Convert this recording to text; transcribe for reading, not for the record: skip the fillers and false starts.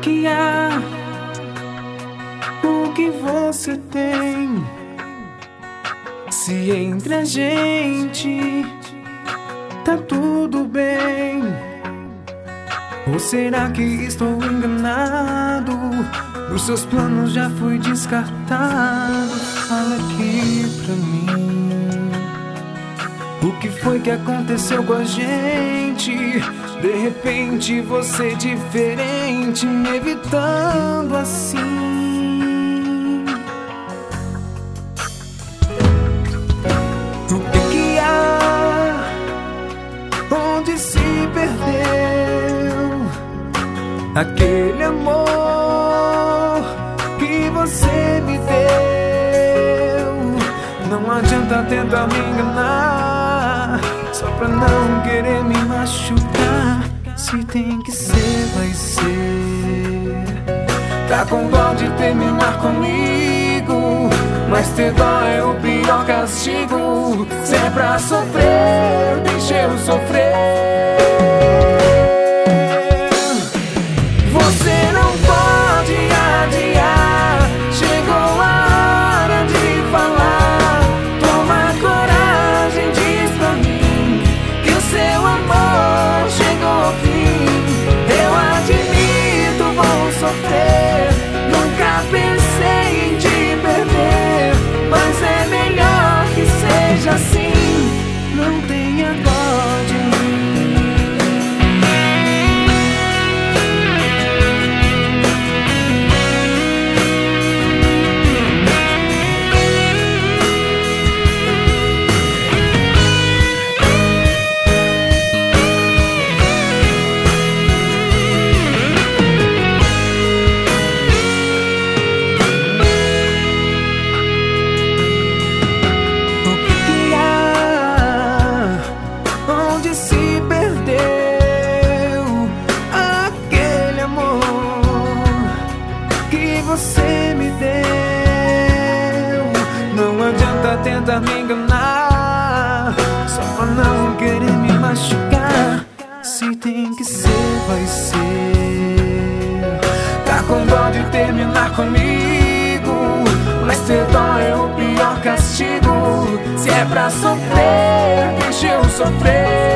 que há? O que você tem? Se entre a gente tá tudo bem, ou será que estou enganado? Os seus planos já foi descartado. Fala aqui pra mim, o que foi que aconteceu com a gente? De repente você diferente, me evitando assim. O que há? Onde se perdeu aquele amor que você me deu? Não adianta tentar me enganar, só pra não querer me machucar. Se tem que ser, vai ser. Tá com dó de terminar comigo, mas ter dó é o pior castigo. Se é pra sofrer, deixa eu sofrer. Você não pode adiar, chegou a hora de falar. Toma coragem, diz pra mim que o seu amor chegou ao fim. Eu admito, vou sofrer, nunca pensei em te perder, mas é melhor que seja assim. Não tenha dó de mim. Você me deu, não adianta tentar me enganar, só pra não querer me machucar. Se tem que ser, vai ser. Tá com dó de terminar comigo, mas ter dó é o pior castigo. Se é pra sofrer, deixa eu sofrer.